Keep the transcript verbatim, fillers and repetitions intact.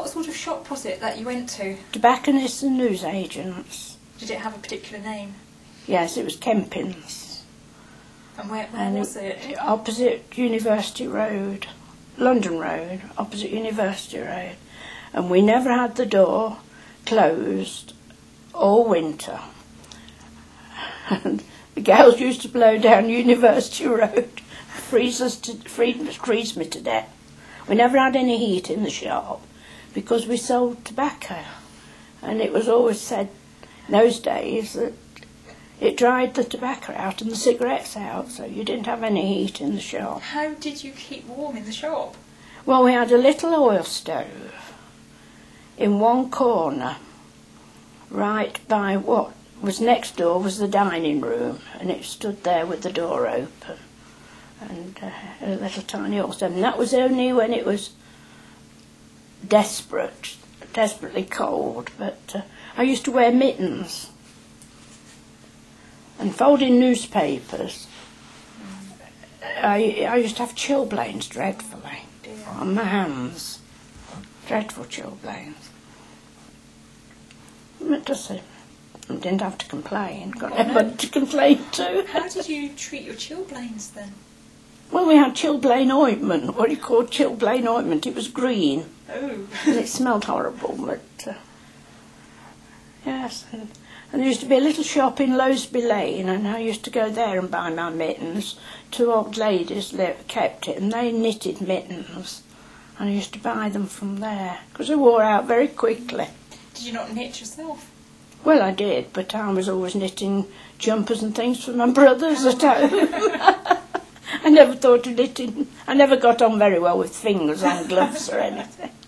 what sort of shop was it that you went to? Tobacconists and newsagents. Did it have a particular name? Yes, it was Kempin's. And where, where And was it? it? Opposite University Road, London Road, opposite University Road. And we never had the door closed all winter. And the gals used to blow down University Road, freeze us to freeze, freeze me to death. We never had any heat in the shop because we sold tobacco, and it was always said in those days that it dried the tobacco out and the cigarettes out, so you didn't have any heat in the shop. How did you keep warm in the shop? Well, we had a little oil stove in one corner, right by what was next door was the dining room, and it stood there with the door open, and uh, a little tiny oil stove. And that was only when it was desperate, desperately cold. But uh, I used to wear mittens and folding newspapers. I, I used to have chilblains dreadfully on my hands, dreadful chilblains. But just, uh, I didn't have to complain, got everybody to complain to. How did you treat your chilblains then? Well, we had chilblain ointment, what do you call chilblain ointment? It was green. Oh. And it smelled horrible, but uh, yes. And, and there used to be a little shop in Lowsby Lane, and I used to go there and buy my mittens. Two old ladies kept it, and they knitted mittens. And I used to buy them from there, because they wore out very quickly. Did you not knit yourself? Well, I did, but I was always knitting jumpers and things for my brothers at home. I never thought of knitting. I never got on very well with fingers and gloves or anything.